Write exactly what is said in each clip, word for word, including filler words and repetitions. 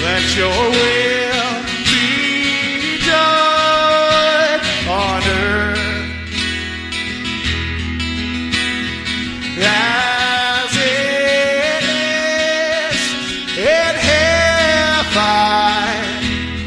Let your will be done on earth as it is in heaven.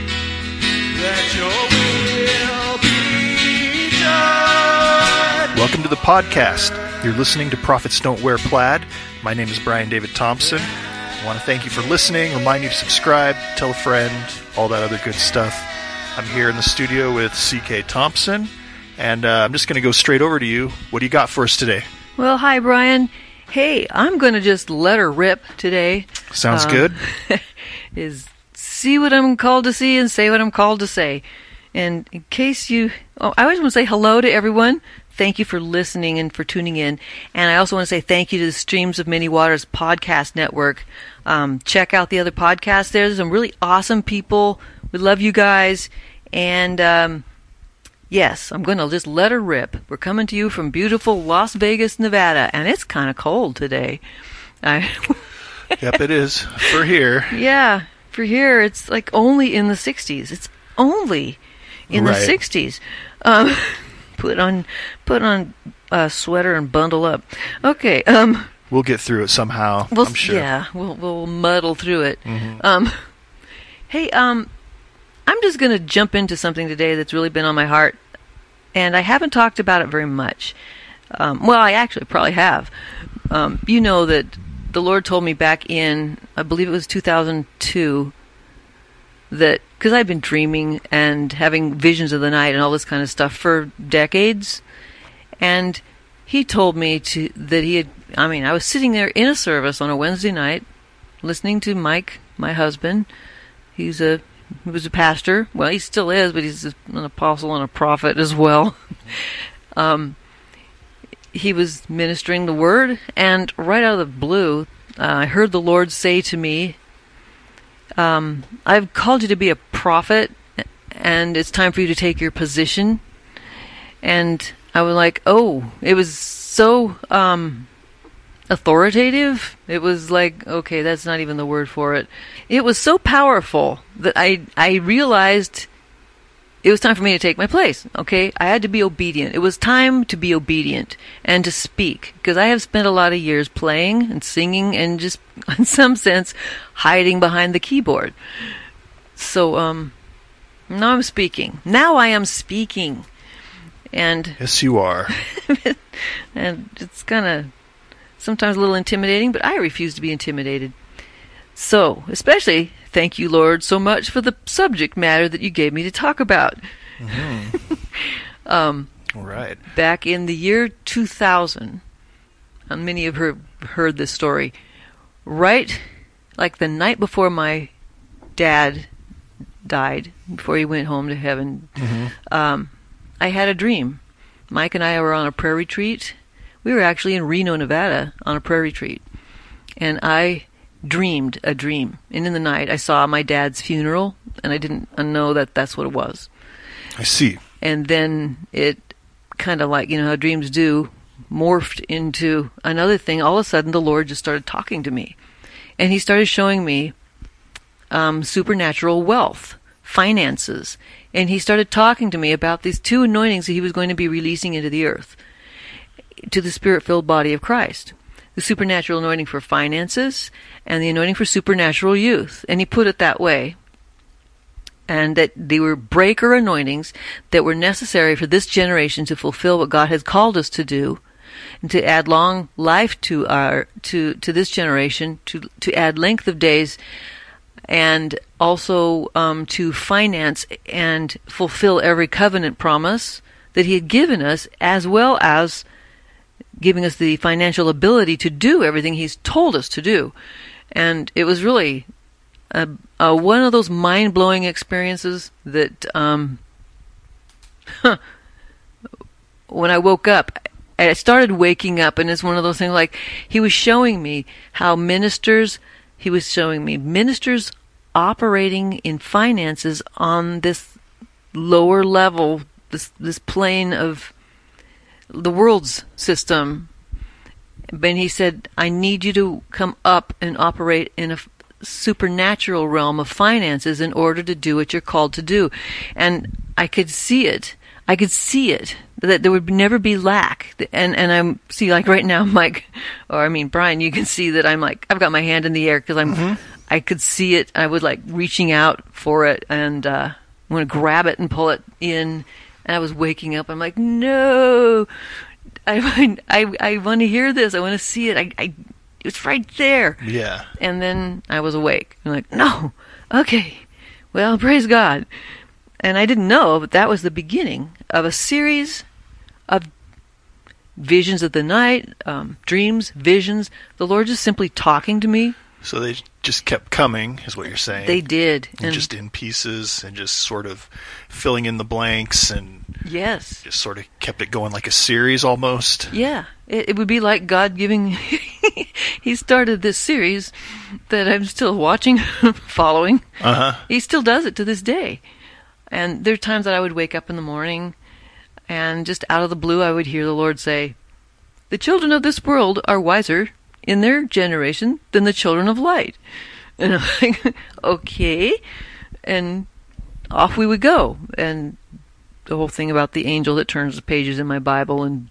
Let your will be done. Welcome to the podcast. You're listening to Prophets Don't Wear Plaid. My name is Brian David Thompson. I want to thank you for listening, remind you to subscribe, tell a friend, all that other good stuff. I'm here in the studio with C K Thompson, and uh, I'm just going to go straight over to you. What do you got for us today? Well, hi, Brian. Hey, I'm going to just let her rip today. Sounds um, good. Is see what I'm called to see and say what I'm called to say. And in case you... Oh, I always want to say hello to everyone. Thank you for listening and for tuning in. And I also want to say thank you to the Streams of Many Waters podcast network. Um, check out the other podcasts. There's some really awesome people. We love you guys. And um, yes, I'm going to just let her rip. We're coming to you from beautiful Las Vegas, Nevada. And it's kind of cold today. I Yep, it is. For here. Yeah, for here, it's like only in the sixties. It's only in Right. the sixties. Um... Put on, put on a sweater and bundle up. Okay. Um, We'll get through it somehow, we'll, I'm sure. Yeah, we'll we'll muddle through it. Mm-hmm. Um, hey, um, I'm just going to jump into something today that's really been on my heart, and I haven't talked about it very much. Um, well, I actually probably have. Um, you know that the Lord told me back in, I believe it was two thousand two, that because I've been dreaming and having visions of the night and all this kind of stuff for decades, and he told me to that he had. I mean, I was sitting there in a service on a Wednesday night, listening to Mike, my husband. He's a he was a pastor. Well, he still is, but he's an apostle and a prophet as well. um, he was ministering the word, and right out of the blue, uh, I heard the Lord say to me, Um, I've called you to be a prophet, and it's time for you to take your position. And I was like, oh, it was so um, authoritative. It was like, okay, that's not even the word for it. It was so powerful that I I realized it was time for me to take my place. Okay, I had to be obedient. It was time to be obedient and to speak, because I have spent a lot of years playing and singing and just, in some sense, hiding behind the keyboard. So, um, now I'm speaking. Now I am speaking, and Yes, you are. and it's kind of sometimes a little intimidating, but I refuse to be intimidated. So, especially, thank you, Lord, so much for the subject matter that you gave me to talk about. Mm-hmm. um, All right. Back in the year two thousand, and many of you have heard this story, right, like the night before my dad died, before he went home to heaven, Mm-hmm. um, I had a dream. Mike and I were on a prayer retreat. We were actually in Reno, Nevada, on a prayer retreat. And I dreamed a dream. And in the night, I saw my dad's funeral, and I didn't know that that's what it was. I see. And then it kind of like, you know how dreams do, morphed into another thing. All of a sudden, the Lord just started talking to me. And he started showing me um, supernatural wealth, finances. And he started talking to me about these two anointings that he was going to be releasing into the earth, to the Spirit-filled body of Christ. The supernatural anointing for finances and the anointing for supernatural youth. And he put it that way. And that they were breaker anointings that were necessary for this generation to fulfill what God has called us to do, and to add long life to our to to this generation, to to add length of days, and also um, to finance and fulfill every covenant promise that he had given us, as well as giving us the financial ability to do everything he's told us to do. And it was really a, a, one of those mind-blowing experiences that um, when I woke up, I started waking up, and it's one of those things like he was showing me how ministers, he was showing me ministers operating in finances on this lower level, this this plane of the world's system. And he said, I need you to come up and operate in a supernatural realm of finances in order to do what you're called to do. And I could see it. I could see it, that there would never be lack. And and I'm, see, like right now, Mike, or I mean, Brian, you can see that I'm like, I've got my hand in the air because I'm, mm-hmm. I could see it. I was like reaching out for it and uh, I want to grab it and pull it in. And I was waking up. I'm like, no, I, I, I want to hear this. I want to see it. I, I, it's right there. Yeah. And then I was awake. I'm like, no, okay, well, praise God. And I didn't know, but that was the beginning of a series of visions of the night, um, dreams, visions. The Lord just simply talking to me. So they just kept coming, is what you're saying. They did. And, and just in pieces and just sort of filling in the blanks and yes, just sort of kept it going like a series almost. Yeah. It, it would be like God giving... He started this series that I'm still watching, following. Uh-huh. He still does it to this day. And there are times that I would wake up in the morning and just out of the blue I would hear the Lord say, the children of this world are wiser in their generation than the children of light. And I'm like, okay. And off we would go. And the whole thing about the angel that turns the pages in my Bible. And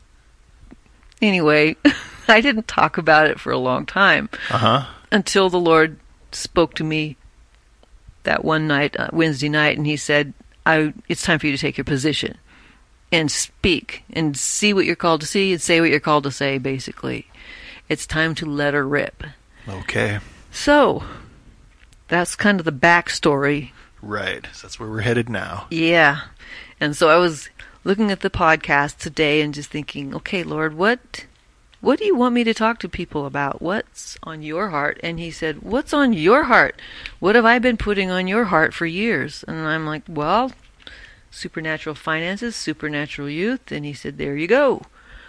anyway, I didn't talk about it for a long time. Uh-huh. Until the Lord spoke to me that one night, uh, Wednesday night, and he said, I, it's time for you to take your position and speak and see what you're called to see and say what you're called to say, basically. It's time to let her rip. Okay. So, that's kind of the backstory. Right. So that's where we're headed now. Yeah. And so I was looking at the podcast today and just thinking, okay, Lord, what... What do you want me to talk to people about? What's on your heart? And he said, what's on your heart? What have I been putting on your heart for years? And I'm like, well, supernatural finances, supernatural youth. And he said, there you go.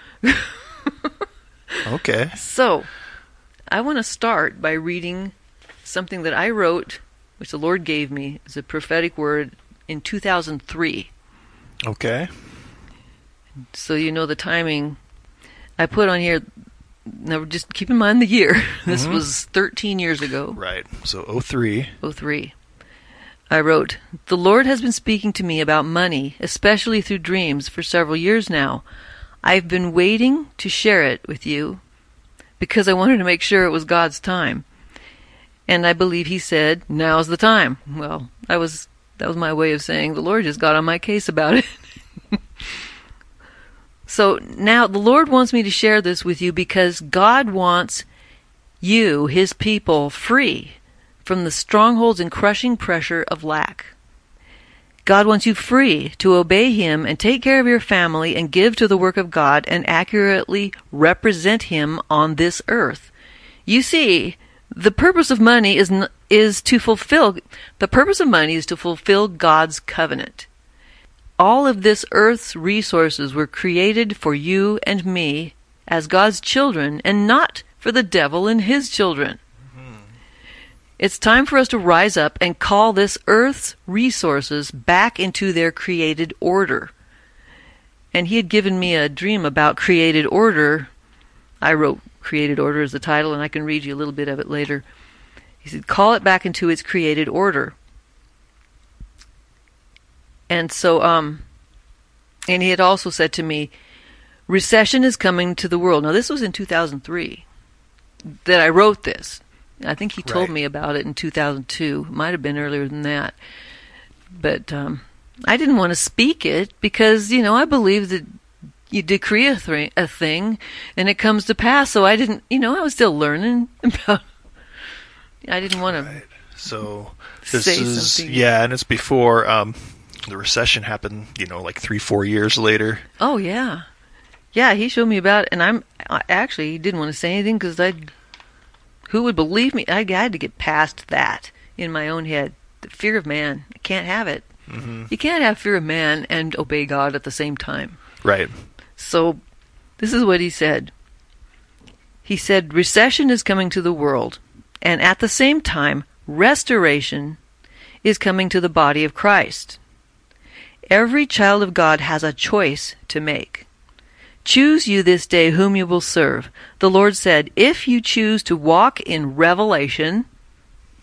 Okay. So, I want to start by reading something that I wrote, which the Lord gave me as a prophetic word in two thousand three. Okay. So you know the timing. I put on here, now just keep in mind the year. This mm-hmm. was thirteen years ago. Right. So oh three. oh three. I wrote, the Lord has been speaking to me about money, especially through dreams, for several years now. I've been waiting to share it with you because I wanted to make sure it was God's time. And I believe he said, now's the time. Well, I was that was my way of saying the Lord just got on my case about it. So now the Lord wants me to share this with you because God wants you, his people, free from the strongholds and crushing pressure of lack. God wants you free to obey him and take care of your family and give to the work of God and accurately represent him on this earth. You see, the purpose of money is n- is to fulfill the purpose of money is to fulfill God's covenant. All of this earth's resources were created for you and me as God's children and not for the devil and his children. Mm-hmm. It's time for us to rise up and call this earth's resources back into their created order. And he had given me a dream about created order. I wrote created order as the title, and I can read you a little bit of it later. He said, call it back into its created order. And so, um, and he had also said to me, recession is coming to the world. Now, this was in two thousand three that I wrote this. I think he told right. me about it in two thousand two. Might have been earlier than that. But um, I didn't want to speak it because, you know, I believe that you decree a, th- a thing and it comes to pass. So I didn't, you know, I was still learning about I didn't want to right. So this say is, something. Yeah, and it's before... Um, the recession happened, you know, like three, four years later. Oh, yeah. Yeah, he showed me about it, and I'm I actually he didn't want to say anything because I, who would believe me? I had to get past that in my own head. The fear of man. I can't have it. Mm-hmm. You can't have fear of man and obey God at the same time. Right. So, this is what he said. He said, recession is coming to the world, and at the same time, restoration is coming to the body of Christ. Every child of God has a choice to make. Choose you this day whom you will serve. The Lord said, if you choose to walk in revelation,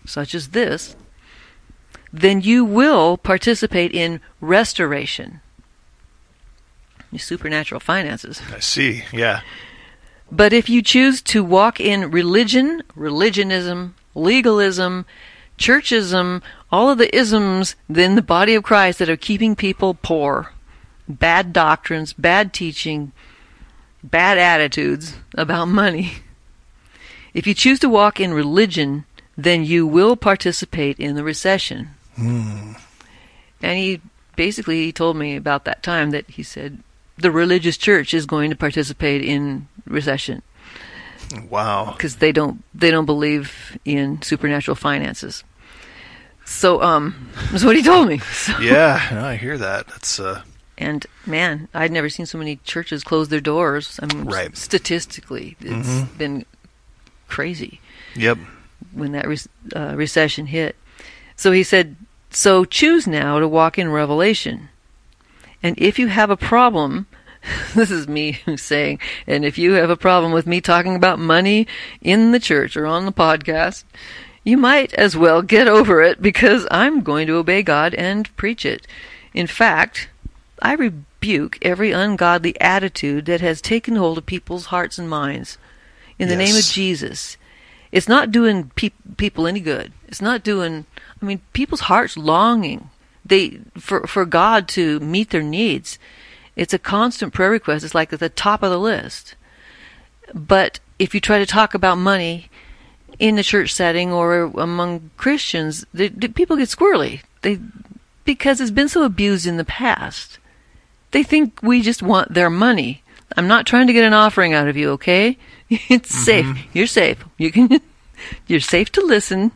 such as this, then you will participate in restoration. Your supernatural finances. I see. Yeah. But if you choose to walk in religion, religionism, legalism, churchism, all of the isms in the body of Christ that are keeping people poor, bad doctrines, bad teaching, bad attitudes about money. If you choose to walk in religion, then you will participate in the recession. Mm. And he basically he told me about that time that he said the religious church is going to participate in recession. Wow. Because they don't they don't believe in supernatural finances. So um that's what he told me. So, Yeah, no, I hear that. That's uh and man, I'd never seen so many churches close their doors. I mean, Right. statistically, it's Mhm. been crazy Yep. when that re- uh, recession hit. So he said, so choose now to walk in revelation. And if you have a problem, this is me saying, and if you have a problem with me talking about money in the church or on the podcast, you might as well get over it because I'm going to obey God and preach it. In fact, I rebuke every ungodly attitude that has taken hold of people's hearts and minds. In the Yes. name of Jesus. It's not doing pe- people any good. It's not doing, I mean, people's hearts longing they for, for God to meet their needs. It's a constant prayer request. It's like at the top of the list. But if you try to talk about money in the church setting or among Christians, the, the people get squirrely. They because it's been so abused in the past. They think we just want their money. I'm not trying to get an offering out of you, okay? It's Mm-hmm. safe. You're safe. You can. You're safe to listen.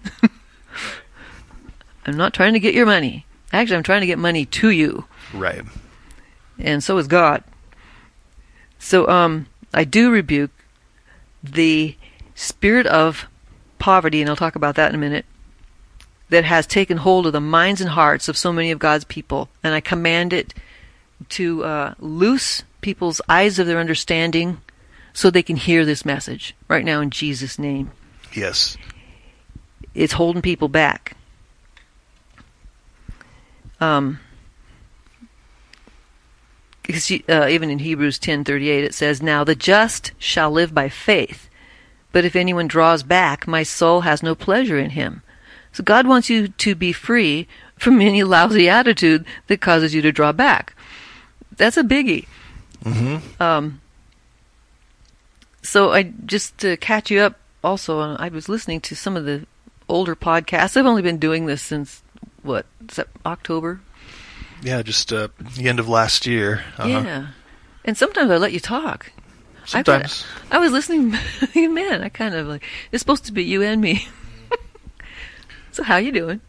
I'm not trying to get your money. Actually, I'm trying to get money to you, Right. and so is God. So, um, I do rebuke the spirit of poverty, and I'll talk about that in a minute, that has taken hold of the minds and hearts of so many of God's people, and I command it to uh, loose people's eyes of their understanding so they can hear this message right now in Jesus' name. Yes. It's holding people back. Um, because you- uh, even in Hebrews ten thirty-eight it says, "Now the just shall live by faith, but if anyone draws back, my soul has no pleasure in him." So God wants you to be free from any lousy attitude that causes you to draw back. That's a biggie. Mm-hmm. Um, so I just to catch you up. Also, uh, I was listening to some of the older podcasts. I've only been doing this since what Sep- October. Yeah, just uh, the end of last year. Uh-huh. Yeah, and sometimes I let you talk. I Sometimes. thought- I was listening. Man, I kind of like it's supposed to be you and me. So how you doing?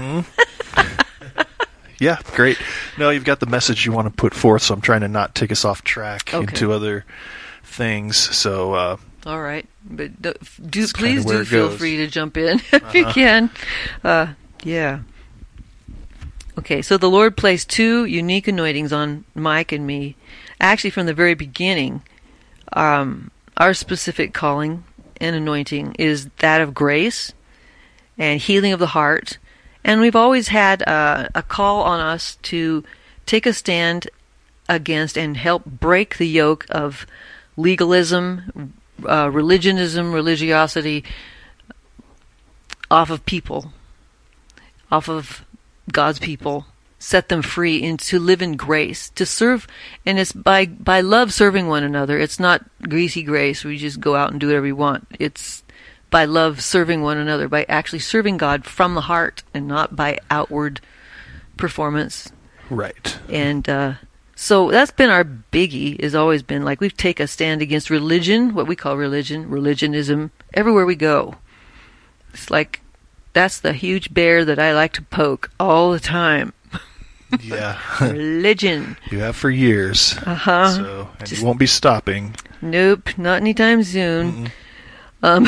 Yeah, great. No, you've got the message you want to put forth, so I'm trying to not take us off track Okay. into other things. So, uh, All right, but do, do That's please kinda where do it feel goes. free to jump in if you Uh-huh. can. Uh, yeah. Okay, so the Lord placed two unique anointings on Mike and me. Actually, from the very beginning, um, our specific calling and anointing is that of grace and healing of the heart. And we've always had uh, a call on us to take a stand against and help break the yoke of legalism, uh, religionism, religiosity off of people, off of God's people, set them free and to live in grace, to serve. And it's by, by love serving one another. It's not greasy grace where you just go out and do whatever you want. It's by love serving one another, by actually serving God from the heart and not by outward performance. right. And uh, so that's been our biggie, has always been like we've taken a stand against religion, what we call religion, religionism, everywhere we go. It's like that's the huge bear that I like to poke all the time. Yeah. Religion. You have for years. Uh-huh. So, and Just- you won't be stopping. Nope, not anytime soon. Um,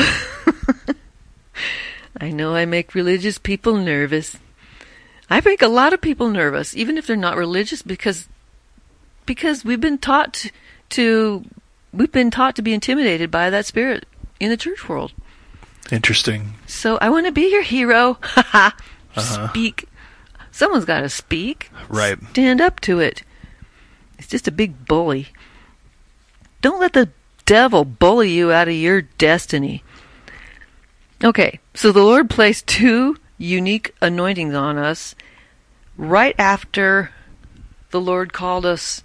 I know I make religious people nervous. I make a lot of people nervous, even if they're not religious, because because we've been taught to, to we've been taught to be intimidated by that spirit in the church world. Interesting. So I want to be your hero. Haha. Uh-huh. Speak. Someone's got to speak. Right. Stand up to it. It's just a big bully. Don't let the devil bully you out of your destiny. Okay, so the Lord placed two unique anointings on us right after the Lord called us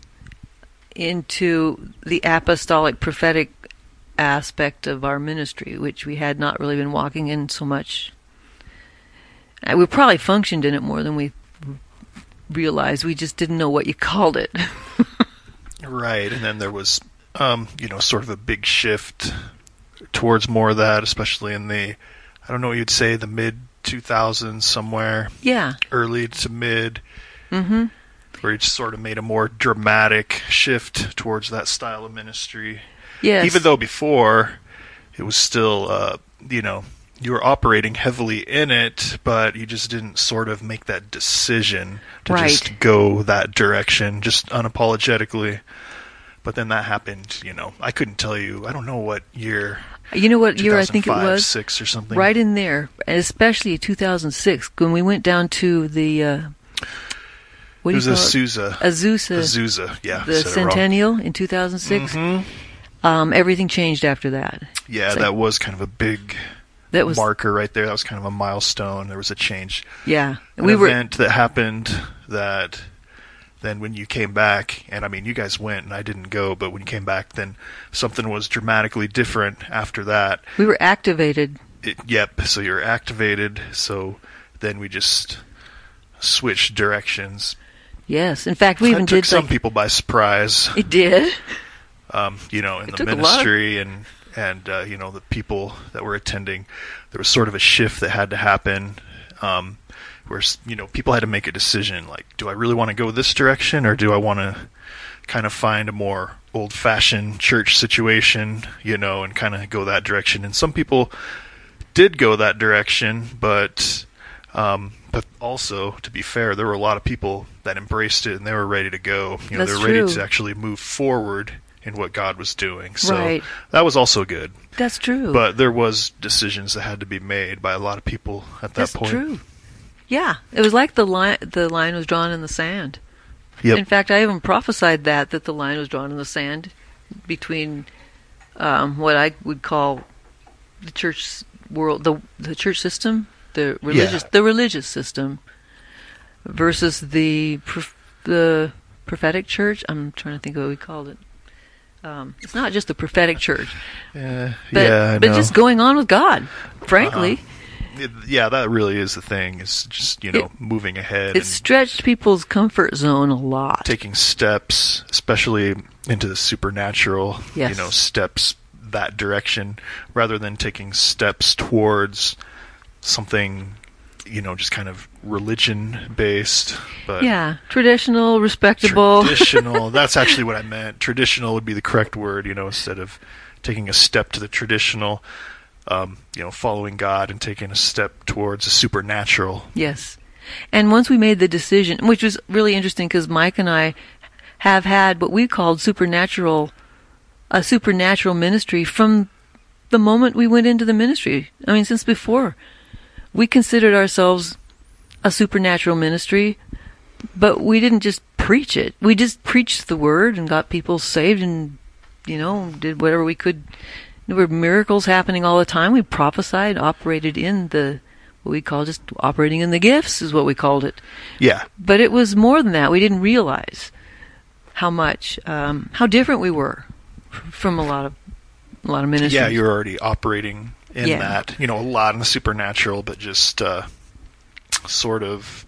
into the apostolic prophetic aspect of our ministry, which we had not really been walking in so much. Uh, We probably functioned in it more than we realized. We just didn't know what you called it. Right, and then there was, um, you know, sort of a big shift towards more of that, especially in the, I don't know what you'd say, the mid two thousands somewhere, Yeah. early to mid, Mm-hmm. where it sort of made a more dramatic shift towards that style of ministry. Yes. Even though before it was still, uh, you know, you were operating heavily in it, but you just didn't sort of make that decision to Right. just go that direction, just unapologetically. But then that happened, you know, I couldn't tell you, I don't know what year, You know what year I think it two thousand five, was? six or something. Right in there, and especially two thousand six, when we went down to the, uh, what It do was you call it? Azusa. Azusa. Azusa, yeah. The said it wrong. Centennial in two thousand six. Mhm. Um, everything changed after that. Yeah, It's like- that was kind of a big That was, marker right there. That was kind of a milestone. There was a change. yeah. An We were, event that happened that then when you came back, and I mean, you guys went and I didn't go, but when you came back, then something was dramatically different after that. we were activated. It, yep, so you're activated, so then we just switched directions. Yes. In fact, we even That took did some like, people by surprise, it did. um, you know, in It the took a lot. ministry and, and uh, you know, the people that were attending. There was sort of a shift that had to happen, um, where, you know, people had to make a decision, like, do I really want to go this direction, or do I want to kind of find a more old-fashioned church situation, you know, and kind of go that direction. And some people did go that direction, but um, but also, to be fair, there were a lot of people that embraced it and they were ready to go. You know, That's they were ready true. to actually move forward in what God was doing. So Right. that was also good. That's true. But there was decisions that had to be made by a lot of people at that That's point. true. Yeah. It was like the line, the line was drawn in the sand. Yep. In fact, I even prophesied that, that the line was drawn in the sand between um, what I would call the church world, the the church system, the religious, Yeah. the religious system, versus the prof- the prophetic church. I'm trying to think of what we called it. Um, it's not just the prophetic church, Yeah, but yeah, I but know. just going on with God. Frankly, Uh-huh. It- yeah, that really is the thing. It's just, you know, It- moving ahead it and stretched people's comfort zone a lot. taking steps, especially into the supernatural, Yes. you know, steps that direction rather than taking steps towards something, you know, just kind of religion based. But Yeah, traditional, respectable. traditional, that's actually what I meant. Traditional would be the correct word, you know, instead of taking a step to the traditional, um, you know, following God and taking a step towards the supernatural. Yes. And once we made the decision, which was really interesting because Mike and I have had what we called supernatural, a supernatural ministry from the moment we went into the ministry. I mean, since before. We considered ourselves a supernatural ministry, but we didn't just preach it. We just preached the word and got people saved and, you know, did whatever we could. There were miracles happening all the time. We prophesied, operated in the, what we call just operating in the gifts is what we called it. Yeah. But it was more than that. We didn't realize how much, um, how different we were from a lot of, a lot of ministries. Yeah, you're already operating in Yeah. that, you know, a lot in the supernatural, but just uh, sort of,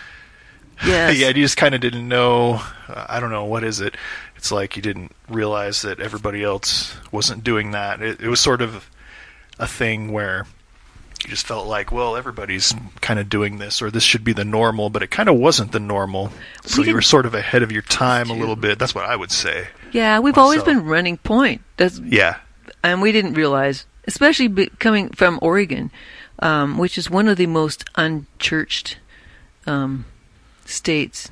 Yes. yeah, you just kind of didn't know, uh, I don't know, what is it? It's like you didn't realize that everybody else wasn't doing that. It, it was sort of a thing where you just felt like, well, everybody's kind of doing this, or this should be the normal, but it kind of wasn't the normal. So We you were didn't- sort of ahead of your time a That's little true. bit. That's what I would say. Yeah, we've always myself. been running point. That's, Yeah. and we didn't realize, especially be, coming from Oregon, um, which is one of the most unchurched um, states.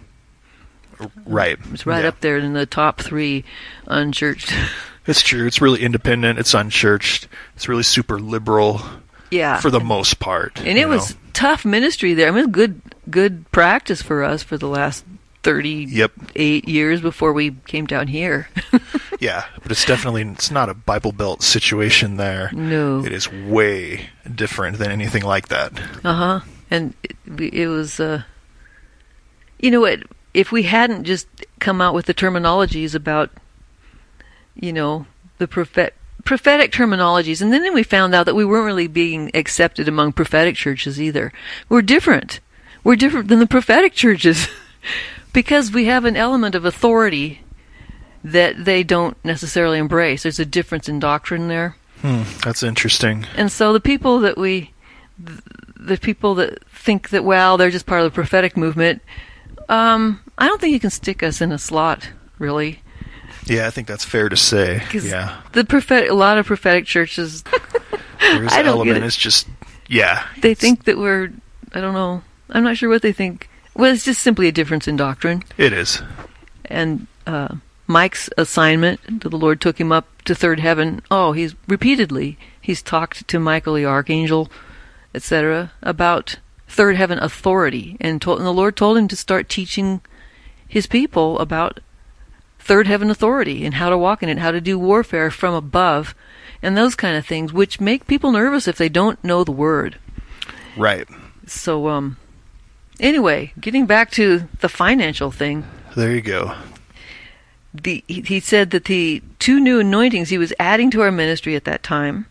Right. It's right Yeah. up there in the top three unchurched. It's true. It's really independent. It's unchurched. It's really super liberal. Yeah. For the most part. And it was know. tough ministry there. I mean, good good practice for us for the last thirty-eight Yep. years before we came down here. Yeah, but it's definitely, it's not a Bible Belt situation there. No. It is way different than anything like that. Uh-huh. And it, it was, uh, you know what, if we hadn't just come out with the terminologies about, you know, the prophet, prophetic terminologies, and then we found out that we weren't really being accepted among prophetic churches either. We're different. We're different than the prophetic churches because we have an element of authority that they don't necessarily embrace. There's a difference in doctrine there. Hmm, that's interesting. And so the people that we, the people that think that, well, they're just part of the prophetic movement, um, I don't think you can stick us in a slot, really. Yeah, I think that's fair to say. 'Cause Yeah. the prophet, a lot of prophetic churches, There's I an don't get element, it. it's just, yeah. they think that we're, I don't know, I'm not sure what they think. Well, it's just simply a difference in doctrine. It is. And uh, Mike's assignment, the Lord took him up to third heaven. Oh, he's repeatedly, he's talked to Michael the archangel, et cetera, about third heaven authority. And, told, and the Lord told him to start teaching his people about third heaven authority and how to walk in it, how to do warfare from above, and those kind of things, which make people nervous if they don't know the word. Right. So, um, anyway, getting back to the financial thing, There you go. the he, he said that the two new anointings he was adding to our ministry at that time,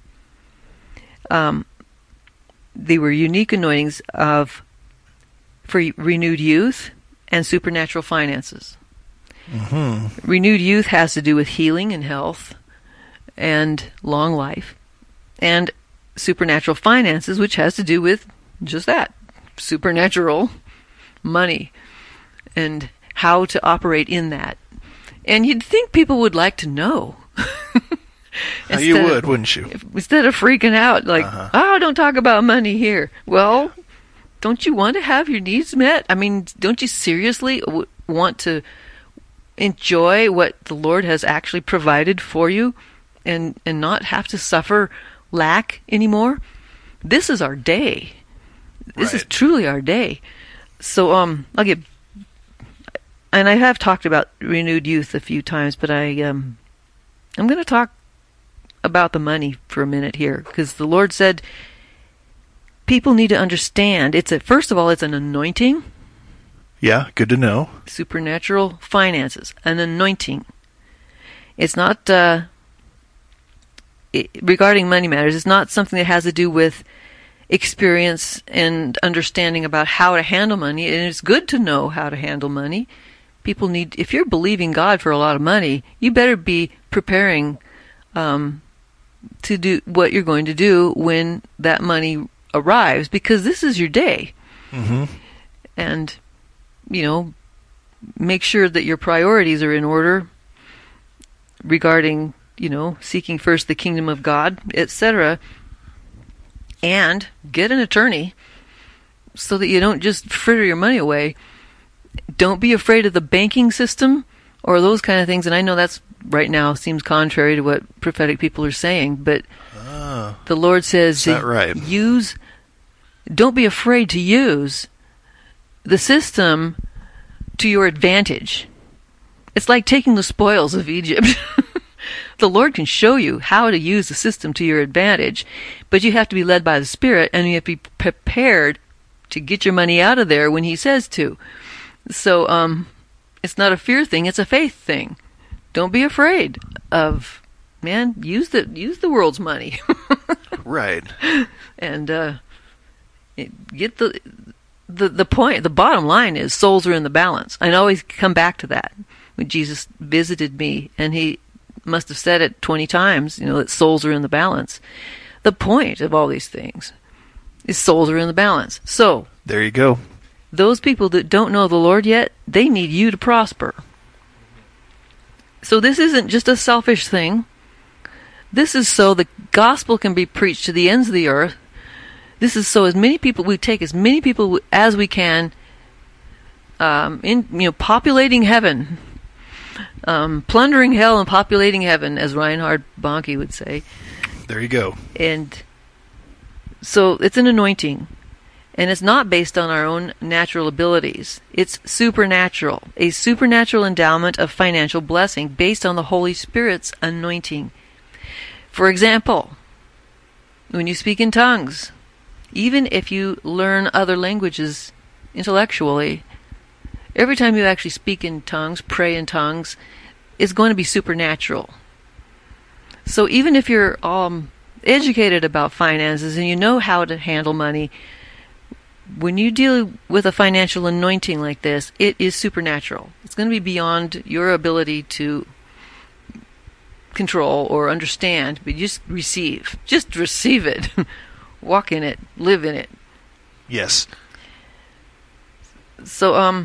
um, they were unique anointings of for renewed youth and supernatural finances. Mm-hmm. Renewed youth has to do with healing and health and long life, and supernatural finances, which has to do with just that, supernatural money and how to operate in that. And you'd think people would like to know. You Instead would, of- wouldn't you? Instead of freaking out like, Uh-huh. oh, don't talk about money here. Well, don't you want to have your needs met? I mean, don't you seriously w- want to enjoy what the Lord has actually provided for you and, and not have to suffer lack anymore? This is our day. This is Right. truly our day. So, um, I'll get, and I have talked about renewed youth a few times, but I, um, I'm going to talk about the money for a minute here, because the Lord said people need to understand. It's a, first of all, it's an anointing, Yeah, good to know. supernatural finances, an anointing. It's not, uh, it, regarding money matters, it's not something that has to do with experience and understanding about how to handle money. And it's good to know how to handle money. People need, if you're believing God for a lot of money, you better be preparing um, to do what you're going to do when that money arrives, because this is your day. Mm-hmm. And, you know, make sure that your priorities are in order regarding, you know, seeking first the kingdom of God, et cetera. And get an attorney so that you don't just fritter your money away. Don't be afraid of the banking system or those kind of things. And I know that's right now seems contrary to what prophetic people are saying, but Oh, the Lord says is that right? use, don't be afraid to use the system to your advantage. It's like taking the spoils of Egypt. The Lord can show you how to use the system to your advantage, but you have to be led by the Spirit, and you have to be prepared to get your money out of there when He says to. So, um, it's not a fear thing; it's a faith thing. Don't be afraid of, man. Use the use the world's money, Right. and uh, it- get the the the point. The bottom line is souls are in the balance. I always come back to that. When Jesus visited me, and He must have said it twenty times, you know, that souls are in the balance. The point of all these things is souls are in the balance. So, There you go. those people that don't know the Lord yet, they need you to prosper. So this isn't just a selfish thing. This is so the gospel can be preached to the ends of the earth. This is so as many people, we take as many people as we can, um, in, you know, populating heaven. Um, plundering hell and populating heaven, as Reinhard Bonnke would say. There you go. And So it's an anointing. And it's not based on our own natural abilities. It's supernatural. A supernatural endowment of financial blessing based on the Holy Spirit's anointing. For example, when you speak in tongues, even if you learn other languages intellectually, every time you actually speak in tongues, pray in tongues, it's going to be supernatural. So even if you're um, educated about finances and you know how to handle money, when you deal with a financial anointing like this, it is supernatural. It's going to be beyond your ability to control or understand, but just receive. Just receive it. Walk in it. Live in it. Yes. So, um,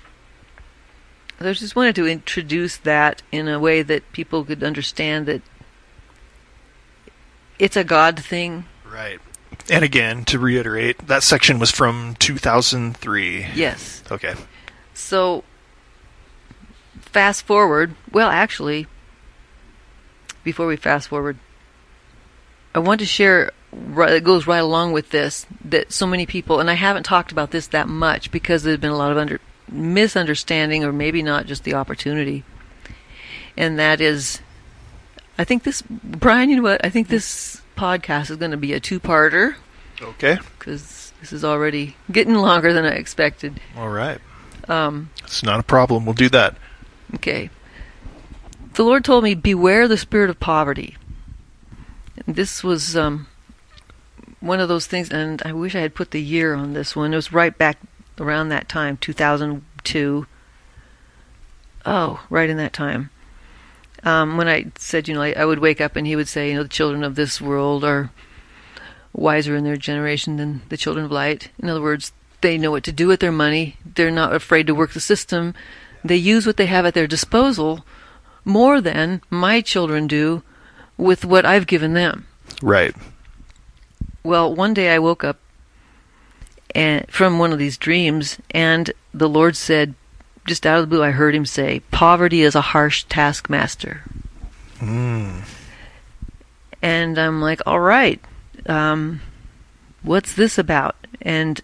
I just wanted to introduce that in a way that people could understand that it's a God thing. Right. And again, to reiterate, that section was from two thousand three. Yes. Okay. So, fast forward. Well, actually, before we fast forward, I want to share, it goes right along with this, that so many people, and I haven't talked about this that much because there's been a lot of under, misunderstanding, or maybe not just the opportunity. And that is, I think this, Brian, you know what? I think this podcast is going to be a two-parter. Okay. Because this is already getting longer than I expected. All right. Um, it's not a problem. We'll do that. Okay. The Lord told me, beware the spirit of poverty. And this was um, one of those things, and I wish I had put the year on this one. It was right back around that time, two thousand two. Oh, right in that time. Um, when I said, you know, I, I would wake up and he would say, you know, the children of this world are wiser in their generation than the children of light. In other words, they know what to do with their money. They're not afraid to work the system. They use what they have at their disposal more than my children do with what I've given them. Right. Well, one day I woke up and from one of these dreams, and the Lord said, just out of the blue, I heard him say, poverty is a harsh taskmaster. Mm. And I'm like, all right, um, what's this about? And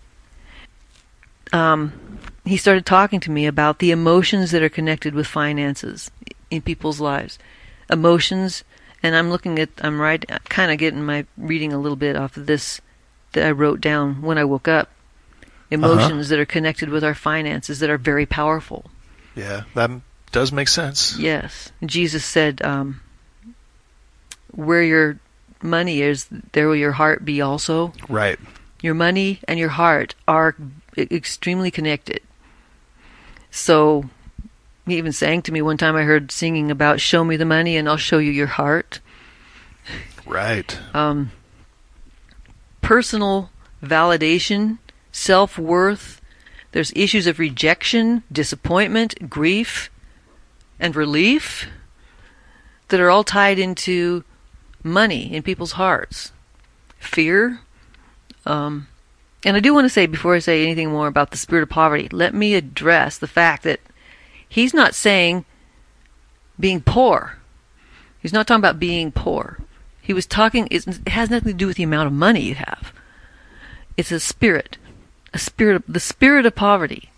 um, he started talking to me about the emotions that are connected with finances in people's lives. Emotions, and I'm looking at, I'm right, kind of getting my reading a little bit off of this that I wrote down when I woke up. Emotions uh-huh. that are connected with our finances that are very powerful. Yeah, that does make sense. Yes. Jesus said, um, where your money is, there will your heart be also. Right. Your money and your heart are extremely connected. So, he even sang to me one time, I heard singing about, show me the money and I'll show you your heart. Right. Um, personal validation, self-worth. There's issues of rejection, disappointment, grief, and relief that are all tied into money in people's hearts. Fear. Um, and I do want to say, before I say anything more about the spirit of poverty, let me address the fact that he's not saying being poor. He's not talking about being poor. He was talking, it has nothing to do with the amount of money you have. It's a spirit. A spirit of, the spirit of poverty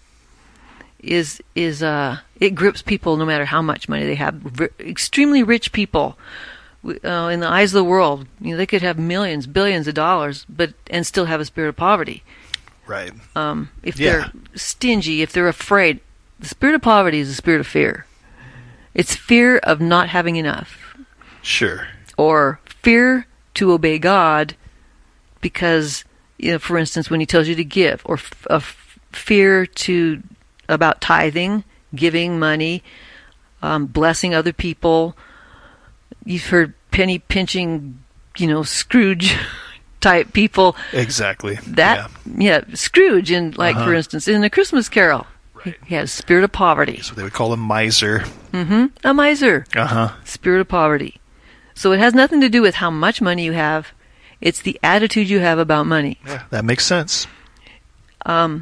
is is uh it grips people no matter how much money they have. R- extremely rich people, uh, in the eyes of the world, you know, they could have millions, billions of dollars, but and still have a spirit of poverty. Right. Um, if Yeah. they're stingy, if they're afraid, the spirit of poverty is a spirit of fear. It's fear of not having enough. Sure. Or fear to obey God because, you know, for instance, when he tells you to give, or f- a f- fear to about tithing, giving money, um, blessing other people. You've heard penny pinching, you know, Scrooge type people. Exactly. That yeah, yeah Scrooge, in like Uh-huh. for instance, in A Christmas Carol, Right. he has spirit of poverty. That's what they would call a miser. Mm-hmm. A miser. Uh huh. Spirit of poverty. So it has nothing to do with how much money you have. It's the attitude you have about money. Yeah, that makes sense. Um,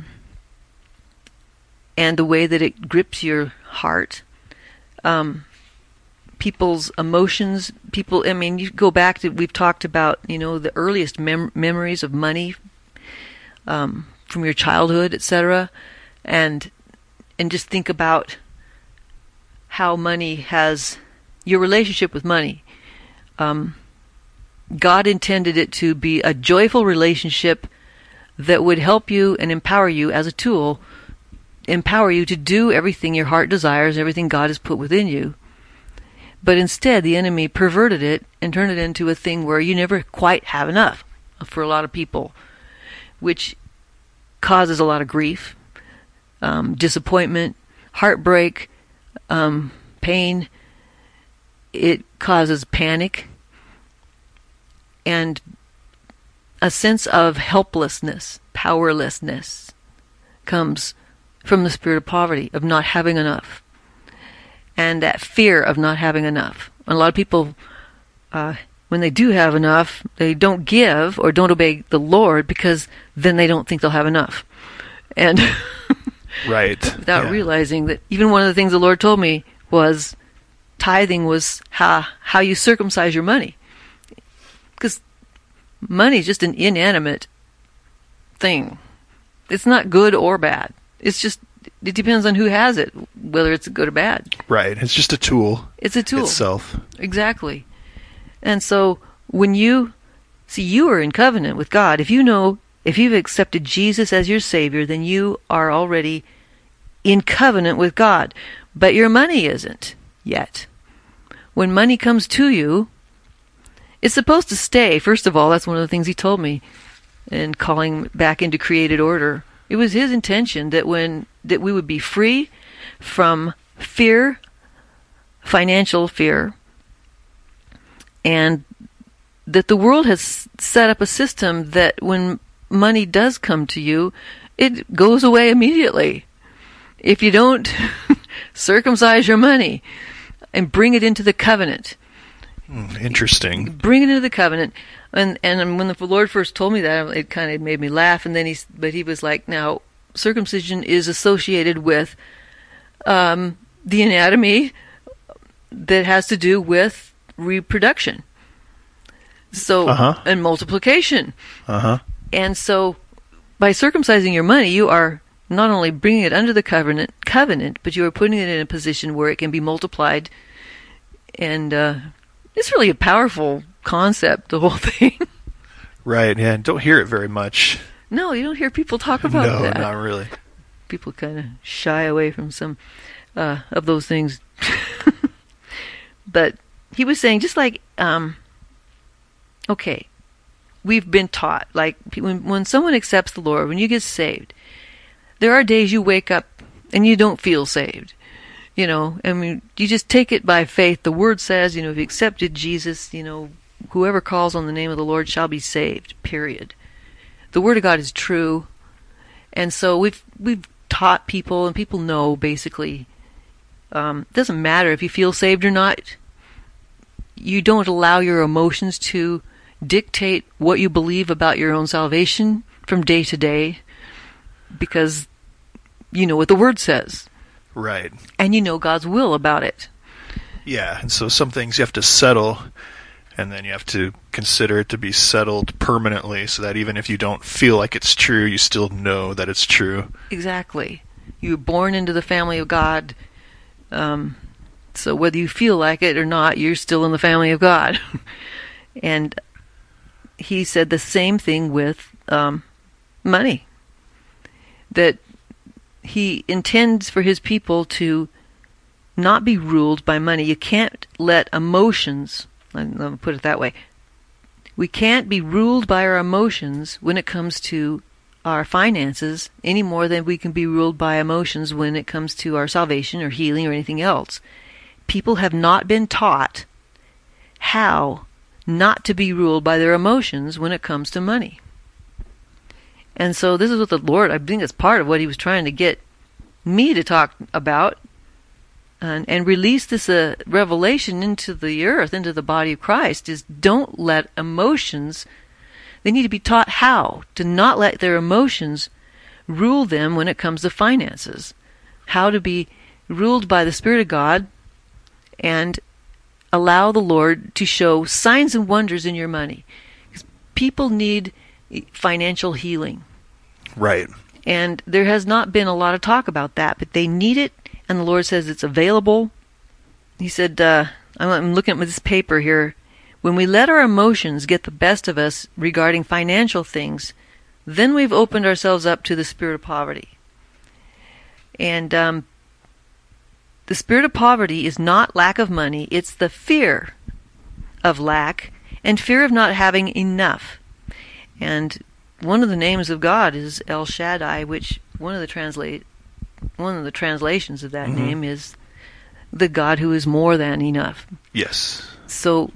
and the way that it grips your heart. Um, people's emotions. People, I mean, you go back to, we've talked about, you know, the earliest mem- memories of money um, from your childhood, et cetera, and and just think about how money has, your relationship with money. Um, God intended it to be a joyful relationship that would help you and empower you as a tool, empower you to do everything your heart desires, everything God has put within you. But instead, the enemy perverted it and turned it into a thing where you never quite have enough for a lot of people, which causes a lot of grief, um, disappointment, heartbreak, um, pain. It causes panic and a sense of helplessness, powerlessness comes from the spirit of poverty, of not having enough. And that fear of not having enough. And a lot of people, uh, when they do have enough, they don't give or don't obey the Lord because then they don't think they'll have enough. And right. without yeah. realizing that even one of the things the Lord told me was tithing was how, how you circumcise your money. Because money is just an inanimate thing. It's not good or bad. It's just, it depends on who has it, whether it's good or bad. Right. It's just a tool. It's a tool. Itself. Exactly. And so when you, see, you are in covenant with God. If you know, if you've accepted Jesus as your Savior, then you are already in covenant with God. But your money isn't yet. When money comes to you, it's supposed to stay. First of all, that's one of the things he told me in calling back into created order. It was his intention that when that we would be free from fear, financial fear, and that the world has set up a system that when money does come to you, it goes away immediately. If you don't circumcise your money and bring it into the covenant. Mm, interesting. Bring it into the covenant. And and when the Lord first told me that, it kind of made me laugh. And then he, but he was like, now, circumcision is associated with um, the anatomy that has to do with reproduction. So, uh-huh. and multiplication. Uh-huh. And so, by circumcising your money, you are not only bringing it under the covenant, covenant, but you are putting it in a position where it can be multiplied. And uh, it's really a powerful concept, the whole thing. Right, yeah, and don't hear it very much. No, you don't hear people talk about no, that. No, not really. People kind of shy away from some uh, of those things. But he was saying, just like, um, okay, we've been taught, like when, when someone accepts the Lord, when you get saved, there are days you wake up and you don't feel saved. You know, I mean, you just take it by faith. The Word says, you know, if you accepted Jesus, you know, whoever calls on the name of the Lord shall be saved, period. The Word of God is true. And so we've we've taught people, and people know, basically, um, it doesn't matter if you feel saved or not. You don't allow your emotions to dictate what you believe about your own salvation from day to day, because you know what the Word says. Right. And you know God's will about it. Yeah, and so some things you have to settle, and then you have to consider it to be settled permanently, so that even if you don't feel like it's true, you still know that it's true. Exactly. You were born into the family of God, um, so whether you feel like it or not, you're still in the family of God. And he said the same thing with um, money. That he intends for his people to not be ruled by money. You can't let emotions, let me put it that way, we can't be ruled by our emotions when it comes to our finances any more than we can be ruled by emotions when it comes to our salvation or healing or anything else. People have not been taught how not to be ruled by their emotions when it comes to money. And so this is what the Lord, I think it's part of what he was trying to get me to talk about and, and release this uh, revelation into the earth, into the body of Christ, is don't let emotions, they need to be taught how to not let their emotions rule them when it comes to finances. How to be ruled by the Spirit of God and allow the Lord to show signs and wonders in your money. 'Cause people need financial healing. Right. And there has not been a lot of talk about that, but they need it, and the Lord says it's available. He said, uh, I'm, I'm looking at this paper here. When we let our emotions get the best of us regarding financial things, then we've opened ourselves up to the spirit of poverty. And um, the spirit of poverty is not lack of money, it's the fear of lack and fear of not having enough. And one of the names of God is El Shaddai, which one of the translate one of the translations of that mm-hmm. name is the God who is more than enough. Yes. So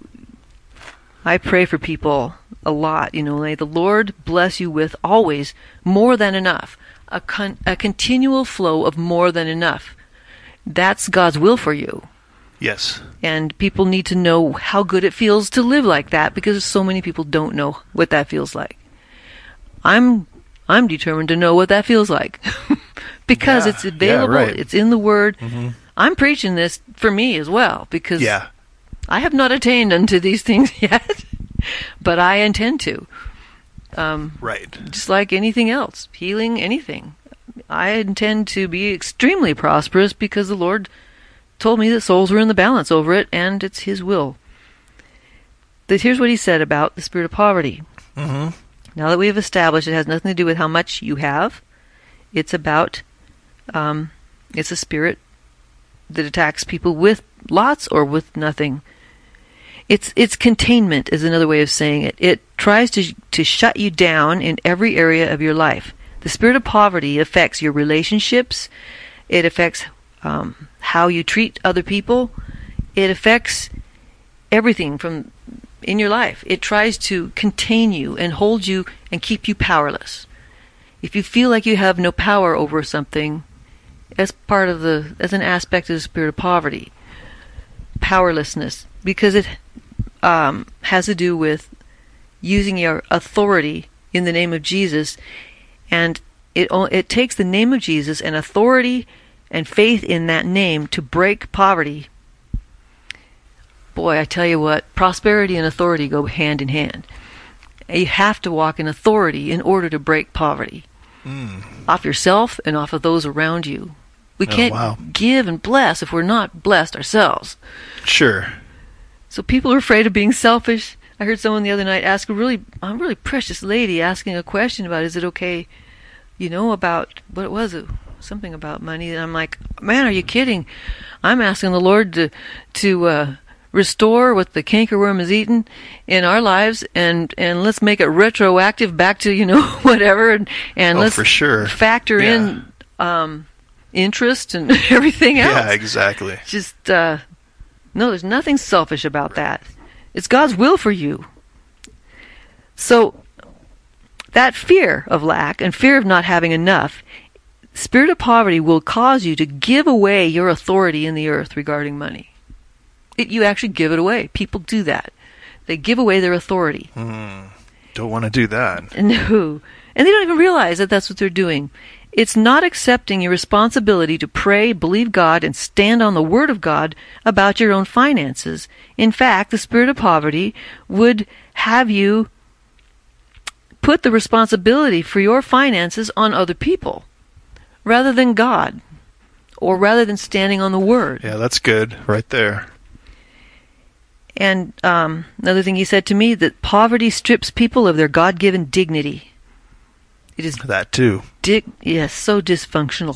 I pray for people a lot, you know, may the Lord bless you with always more than enough, a con- a continual flow of more than enough. That's God's will for you. Yes. And people need to know how good it feels to live like that, because so many people don't know what that feels like. I'm I'm determined to know what that feels like because yeah. it's available. Yeah, right. It's in the Word. Mm-hmm. I'm preaching this for me as well, because yeah. I have not attained unto these things yet, but I intend to. Um, right. Just like anything else, healing, anything. I intend to be extremely prosperous because the Lord told me that souls were in the balance over it, and it's His will. But here's what He said about the spirit of poverty. Mm-hmm. Now that we have established it has nothing to do with how much you have, it's about, um, it's a spirit that attacks people with lots or with nothing. It's it's containment is another way of saying it. It tries to to shut you down in every area of your life. The spirit of poverty affects your relationships. It affects um, how you treat other people. It affects everything from in your life. It tries to contain you and hold you and keep you powerless. If you feel like you have no power over something, as part of the as an aspect of the spirit of poverty, powerlessness, because it um, has to do with using your authority in the name of Jesus, and it it takes the name of Jesus and authority and faith in that name to break poverty. Boy, I tell you what, prosperity and authority go hand in hand. You have to walk in authority in order to break poverty. Mm. Off yourself and off of those around you. We oh, can't wow. give and bless if we're not blessed ourselves. Sure. So people are afraid of being selfish. I heard someone the other night ask a really, a really precious lady asking a question about, is it okay, you know, about, what was it? Something about money. And I'm like, man, are you kidding? I'm asking the Lord to, to, uh, restore what the cankerworm has eaten in our lives, and, and let's make it retroactive back to, you know, whatever, and, and oh, let's for sure. factor yeah. in um, interest and everything else. Yeah, exactly. Just, uh, no, there's nothing selfish about that. It's God's will for you. So, that fear of lack and fear of not having enough, spirit of poverty will cause you to give away your authority in the earth regarding money. It, you actually give it away. People do that. They give away their authority. Mm, don't want to do that. No. And they don't even realize that that's what they're doing. It's not accepting your responsibility to pray, believe God, and stand on the Word of God about your own finances. In fact, the spirit of poverty would have you put the responsibility for your finances on other people rather than God, or rather than standing on the Word. Yeah, that's good right there. And um, another thing he said to me, that poverty strips people of their God-given dignity. It is that too. Di- yes, so dysfunctional.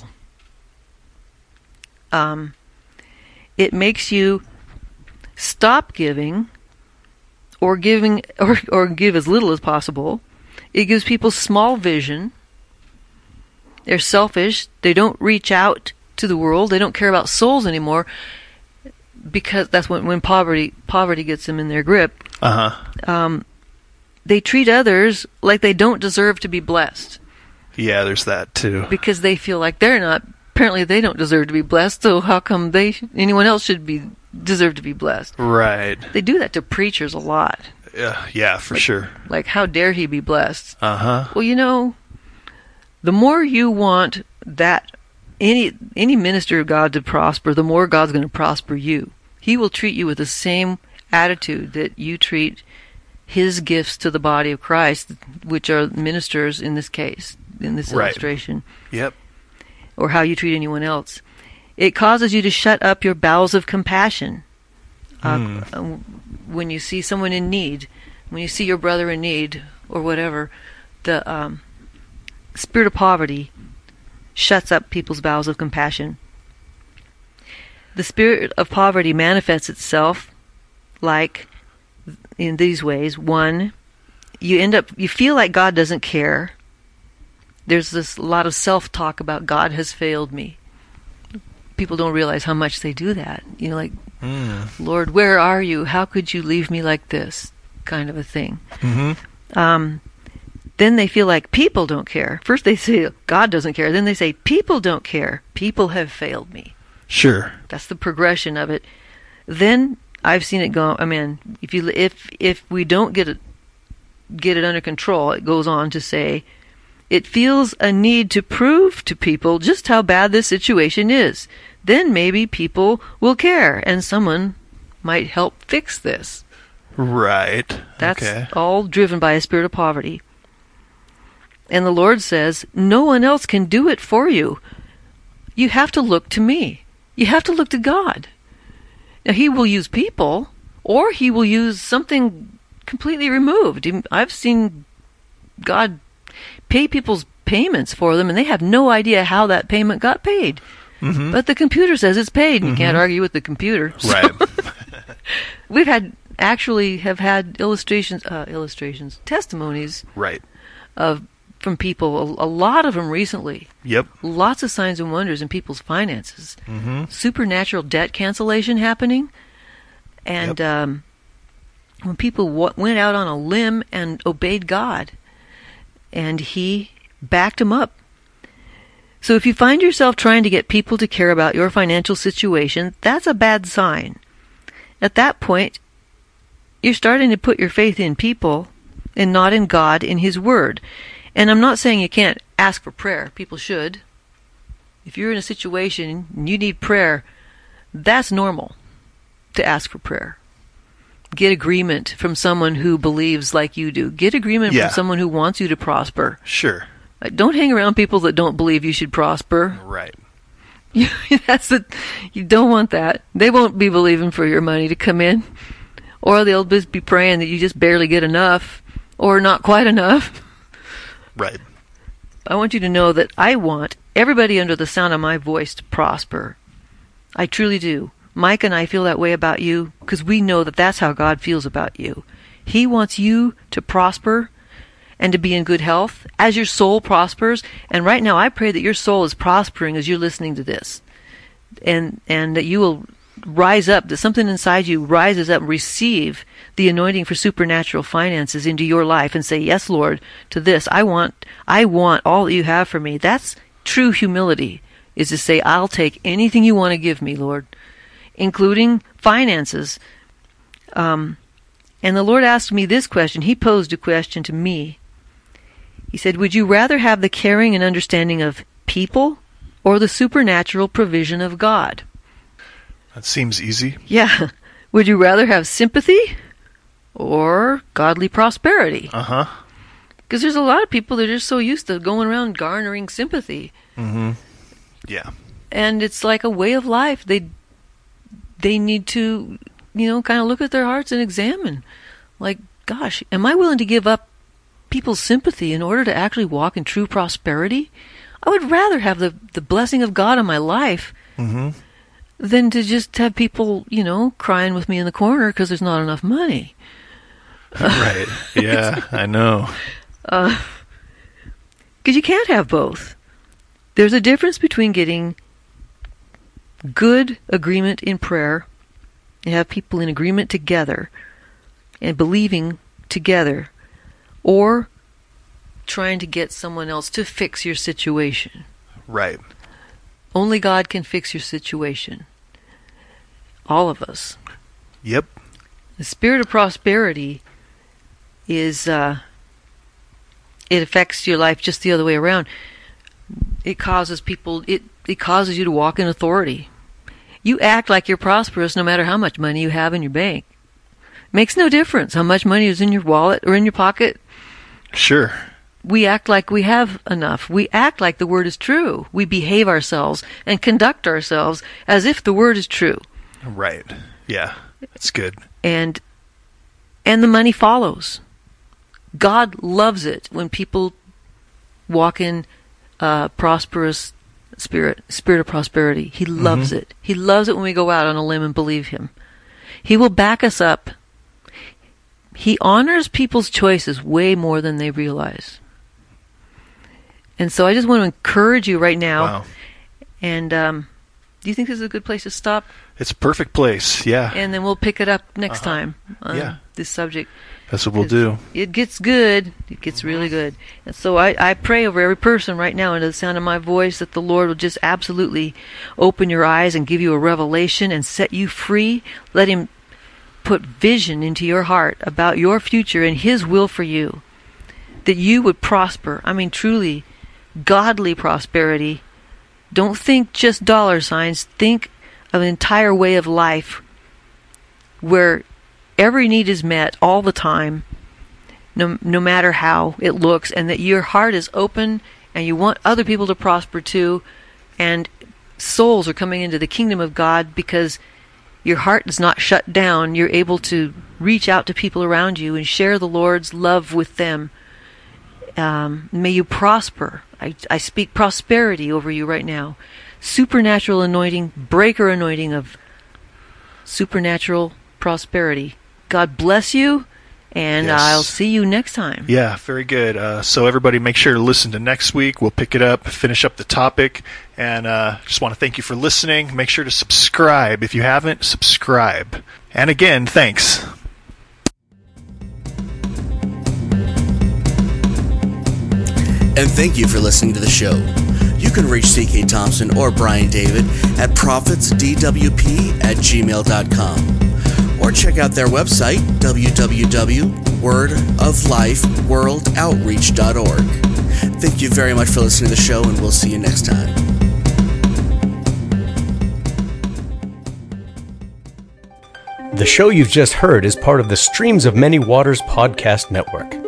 Um, it makes you stop giving, or giving, or or give as little as possible. It gives people small vision. They're selfish. They don't reach out to the world. They don't care about souls anymore. Because that's when, when poverty poverty gets them in their grip. Uh-huh. Um, they treat others like they don't deserve to be blessed. Yeah, there's that too. Because they feel like they're not. Apparently, they don't deserve to be blessed. So how come they anyone else should be deserve to be blessed? Right. They do that to preachers a lot. Yeah, yeah, for like, sure. Like, how dare he be blessed? Uh huh. Well, you know, the more you want that any any minister of God to prosper, the more God's going to prosper you. He will treat you with the same attitude that you treat his gifts to the body of Christ, which are ministers in this case, in this Right. illustration, Yep. or how you treat anyone else. It causes you to shut up your bowels of compassion. Uh, Mm. uh, when you see someone in need, when you see your brother in need, or whatever, the um, spirit of poverty shuts up people's bowels of compassion. The spirit of poverty manifests itself like in these ways. One, you end up, you feel like God doesn't care. There's this lot of self-talk about God has failed me. People don't realize how much they do that. You know, like, Mm. Lord, where are you? How could you leave me like this? Kind of a thing. Mm-hmm. Um, then they feel like people don't care. First they say God doesn't care. Then they say people don't care. People have failed me. Sure. That's the progression of it. Then I've seen it go. I mean, if you if if we don't get it get it under control, it goes on to say, it feels a need to prove to people just how bad this situation is. Then maybe people will care, and someone might help fix this. Right. That's okay. all driven by a spirit of poverty. And the Lord says, no one else can do it for you. You have to look to me. You have to look to God. Now, he will use people, or he will use something completely removed. I've seen God pay people's payments for them, and they have no idea how that payment got paid. Mm-hmm. But the computer says it's paid, and Mm-hmm. you can't argue with the computer. So Right. we've had, actually have had illustrations, uh, illustrations, testimonies Right. of from people, a, a lot of them recently. Yep. Lots of signs and wonders in people's finances. Mm-hmm. Supernatural debt cancellation happening. And Yep. um, when people w- went out on a limb and obeyed God, and he backed them up. So if you find yourself trying to get people to care about your financial situation, that's a bad sign. At that point, you're starting to put your faith in people and not in God, in his word. And I'm not saying you can't ask for prayer. People should. If you're in a situation and you need prayer, that's normal to ask for prayer. Get agreement from someone who believes like you do. Get agreement Yeah. from someone who wants you to prosper. Sure. Uh, Don't hang around people that don't believe you should prosper. Right. That's the, you don't want that. They won't be believing for your money to come in. Or they'll just be praying that you just barely get enough. Or not quite enough. Right. I want you to know that I want everybody under the sound of my voice to prosper. I truly do. Mike and I feel that way about you because we know that that's how God feels about you. He wants you to prosper and to be in good health as your soul prospers. And right now I pray that your soul is prospering as you're listening to this. And and that you will rise up, that something inside you rises up and receive the anointing for supernatural finances into your life and say, yes, Lord, to this. I want I want all that you have for me. That's true humility, is to say, I'll take anything you want to give me, Lord, including finances. Um, and the Lord asked me this question. He posed a question to me. He said, would you rather have the caring and understanding of people or the supernatural provision of God? That seems easy. Yeah. Would you rather have sympathy or godly prosperity? Uh-huh. Because there's a lot of people that are just so used to going around garnering sympathy. Mm-hmm. Yeah. And it's like a way of life. They they need to, you know, kind of look at their hearts and examine. Like, gosh, am I willing to give up people's sympathy in order to actually walk in true prosperity? I would rather have the, the blessing of God on my life Mm-hmm. than to just have people, you know, crying with me in the corner because there's not enough money. Right. Yeah, I know. Because you can't have both. There's a difference between getting good agreement in prayer and have people in agreement together and believing together, or trying to get someone else to fix your situation. Right. Only God can fix your situation. All of us. Yep. The spirit of prosperity is, uh, it affects your life just the other way around. It causes people, it, it causes you to walk in authority. You act like you're prosperous no matter how much money you have in your bank. Makes no difference how much money is in your wallet or in your pocket. Sure. We act like we have enough. We act like the word is true. We behave ourselves and conduct ourselves as if the word is true. Right. Yeah. That's good. And and the money follows. God loves it when people walk in uh, prosperous spirit, spirit of prosperity. He loves mm-hmm. it. He loves it when we go out on a limb and believe him. He will back us up. He honors people's choices way more than they realize. And so I just want to encourage you right now. Wow. And um, do you think this is a good place to stop? It's a perfect place, yeah. And then we'll pick it up next uh-huh. time on yeah. this subject. That's what we'll do. It gets good. It gets really good. And so I, I pray over every person right now under the sound of my voice that the Lord will just absolutely open your eyes and give you a revelation and set you free. Let him put vision into your heart about your future and his will for you. That you would prosper. I mean, truly, godly prosperity. Don't think just dollar signs. Think of an entire way of life where every need is met all the time, no, no matter how it looks, and that your heart is open and you want other people to prosper too, and souls are coming into the kingdom of God because your heart is not shut down. You're able to reach out to people around you and share the Lord's love with them. Um, may you prosper. I, I speak prosperity over you right now. Supernatural anointing, breaker anointing of supernatural prosperity. God bless you, and yes. I'll see you next time. Yeah, very good. Uh, so everybody make sure to listen to next week. We'll pick it up, finish up the topic, and uh, just want to thank you for listening. Make sure to subscribe. If you haven't, subscribe. And again, thanks. And thank you for listening to the show. You can reach C K Thompson or Brian David at prophets d w p at gmail dot com or check out their website, w w w dot word of life world outreach dot org. Thank you very much for listening to the show, and we'll see you next time. The show you've just heard is part of the Streams of Many Waters podcast network.